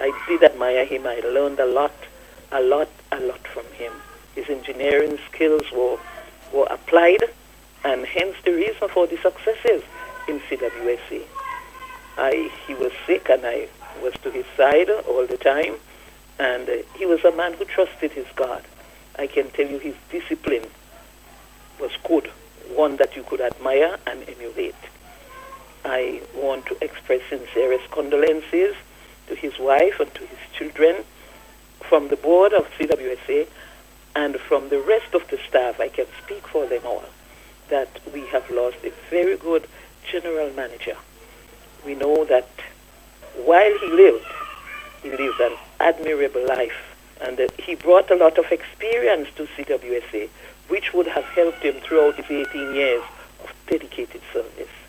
I did admire him. I learned a lot from him. His engineering skills were applied, and hence the reason for the successes in CWSA. He was sick, and I was to his side all the time, and he was a man who trusted his God. I can tell you his discipline was good, one that you could admire and emulate. I want to express sincerest condolences to his wife and to his children from the board of CWSA and from the rest of the staff. I can speak for them all that we have lost a very good general manager. We know that while he lived an admirable life, and he brought a lot of experience to CWSA, which would have helped him throughout his 18 years of dedicated service.